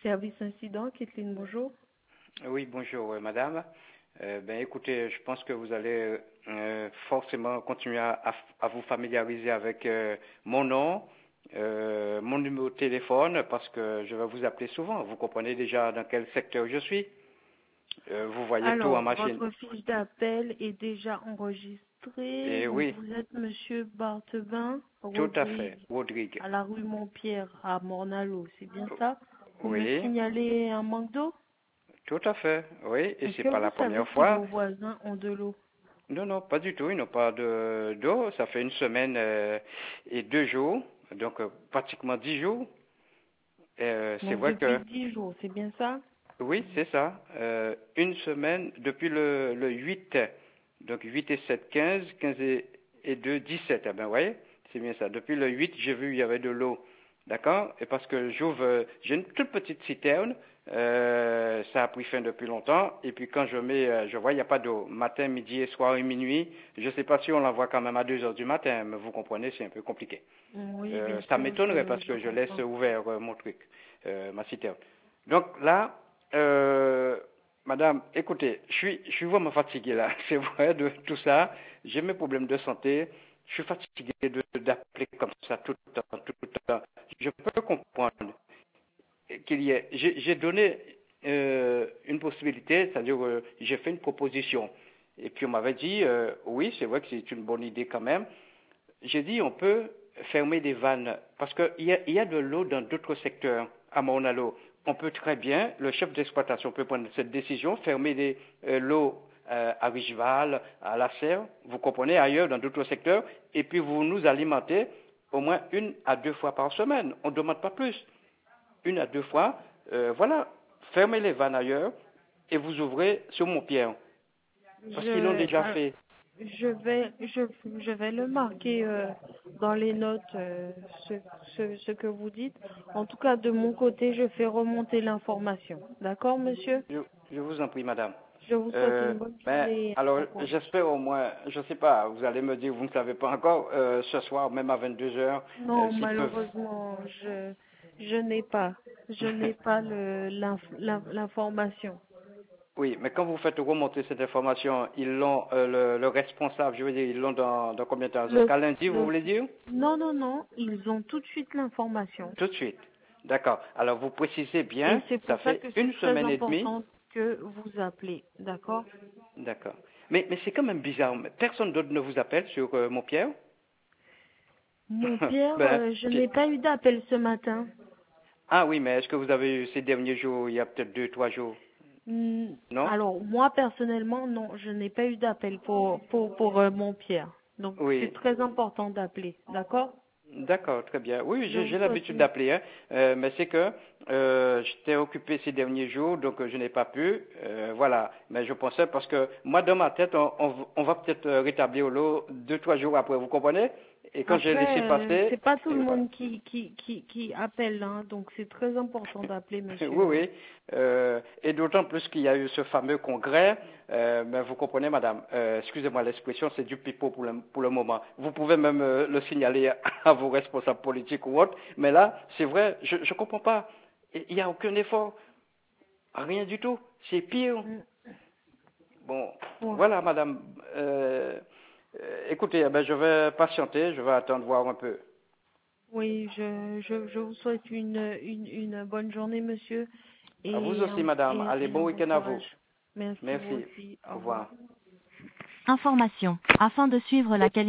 Service incident, Kathleen, bonjour. Oui, bonjour madame. Écoutez, je pense que vous allez forcément continuer à vous familiariser avec mon nom, mon numéro de téléphone, parce que je vais vous appeler souvent. Vous comprenez déjà dans quel secteur je suis. Vous voyez tout en Alors, machine. votre fiche d'appel est déjà enregistrée. Et Donc, oui, vous êtes Monsieur Barthebin tout à fait, Rodrigue, Rodrigue. à la rue Montpierre, à Mornalo. C'est bien ça? Vous me Oui, signalez un manque d'eau? tout à fait, oui, et Est-ce c'est que pas vous la savez première si fois. vos voisins ont de l'eau? Non, non, pas du tout. Ils n'ont pas d'eau. Ça fait une semaine et 2 jours, donc pratiquement 10 jours. C'est Donc, vrai depuis que 10 jours, c'est bien ça? oui, c'est ça. Une semaine depuis le 8, donc 8 et 7, 15, 15 et 2, 17. Ah ben, vous voyez, c'est bien ça. Depuis le 8, j'ai vu il y avait de l'eau. D'accord? Et parce que j'ai une toute petite citerne, ça a pris fin depuis longtemps, et puis quand je vois, il n'y a pas d'eau. Matin, midi, soir et minuit, je ne sais pas si on l'envoie quand même à 2 heures du matin, mais vous comprenez, c'est un peu compliqué. Oui, bien Ça sûr, m'étonnerait parce je que je laisse comprends. ouvert mon truc, ma citerne. Donc là, madame, écoutez, je suis vraiment fatigué là, c'est vrai de tout ça. J'ai mes problèmes de santé. Je suis fatigué d'appeler comme ça tout le temps, tout le temps. Je peux comprendre qu'il y ait. J'ai donné une possibilité, c'est-à-dire j'ai fait une proposition. Et puis on m'avait dit, oui, c'est vrai que c'est une bonne idée quand même. J'ai dit, on peut fermer des vannes, parce qu'il y a de l'eau dans d'autres secteurs à Mornalo. On peut très bien, le chef d'exploitation peut prendre cette décision, fermer l'eau à Richeval, à la Serre, vous comprenez, ailleurs, dans d'autres secteurs, et puis vous nous alimentez au moins 1 à 2 fois par semaine. On ne demande pas plus. 1 à 2 fois, voilà, fermez les vannes ailleurs et vous ouvrez sur Montpierre. Parce qu'ils l'ont Je, déjà ah, fait. je vais le marquer dans les notes, ce que vous dites. En tout cas, de mon côté, je fais remonter l'information. D'accord, monsieur? Je vous en prie, madame. Je vous souhaite une bonne journée. Alors, Bon courage. j'espère au moins, je ne sais pas, vous allez me dire, vous ne savez pas encore, ce soir, même à 22 heures, Non, s'ils peuvent. malheureusement, je n'ai pas l'information. Oui, mais quand vous faites remonter cette information, ils l'ont, le responsable, je veux dire, ils l'ont dans combien de temps? Le, Jusqu'à lundi, vous le, voulez dire? non, ils ont tout de suite l'information. Tout de suite. D'accord. Alors, vous précisez Et bien, c'est ça pour ça fait que c'est une très semaine et demie. important que vous appelez. D'accord? D'accord. Mais c'est quand même bizarre. Personne d'autre ne vous appelle sur mon Pierre? Mon père, Ben, je n'ai pas eu d'appel ce matin. ah oui, mais est-ce que vous avez eu ces derniers jours, il y a peut-être 2, 3 jours? Non? Alors, moi, personnellement, non, je n'ai pas eu d'appel pour mon Pierre. Donc, c'est Oui. très important d'appeler. D'accord? D'accord, très bien. Oui, Je vous j'ai souhaite l'habitude une... d'appeler, hein. Mais c'est que j'étais occupé ces derniers jours, donc je n'ai pas pu. Voilà. Mais je pensais parce que moi, dans ma tête, on va peut-être rétablir l'eau 2, 3 jours après, vous comprenez? Et quand j'ai laissé Après, passer, c'est pas tout et le voilà. monde qui appelle, hein, donc c'est très important d'appeler, Oui, monsieur. oui. Et d'autant plus qu'il y a eu ce fameux congrès. Mais vous comprenez, madame, excusez-moi l'expression, c'est du pipeau pour le moment. Vous pouvez même le signaler à vos responsables politiques ou autres. Mais là, c'est vrai, je ne comprends pas. Il n'y a aucun effort. Rien du tout. C'est pire. Mm. Bon, Bon, voilà, madame. Écoutez, eh ben, je vais patienter, je vais attendre voir un peu. oui, je vous souhaite une bonne journée, monsieur, À vous et aussi, madame. Allez, et un bon bon week-end à vous. courage. Merci, vous Merci. aussi. Au Au revoir. revoir. Information. Afin de suivre la qualité